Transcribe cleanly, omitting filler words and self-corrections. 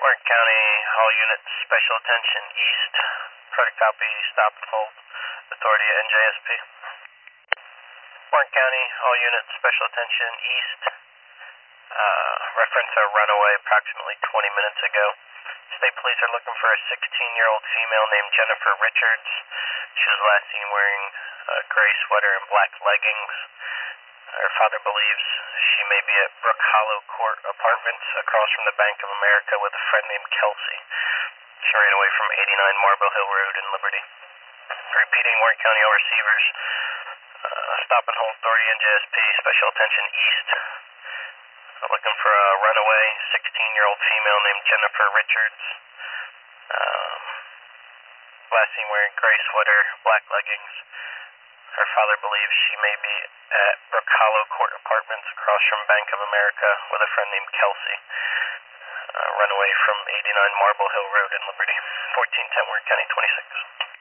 Martin County, all units, special attention east. Credit copy, stop and hold. Authority at NJSP. Martin County, all units, special attention east. Reference a runaway approximately 20 minutes ago. State police are looking for a 16-year-old female named Jennifer Richards. She was last seen wearing a gray sweater and black leggings. Her father believes she may be at Brook Hollow Court Apartments across from the Bank of America with a friend named Kelsey. She ran away from 89 Marble Hill Road in Liberty. Repeating, Warren County, all receivers. Stop and hold authority NJSP, special attention east. Looking for a runaway 16-year-old female named Jennifer Richards. Last seen wearing gray sweater, black leggings. Her father believes she may be at Brook Hollow Court Apartments across from Bank of America with a friend named Kelsey. Runaway from 89 Marble Hill Road in Liberty. 1410 Warren County 26.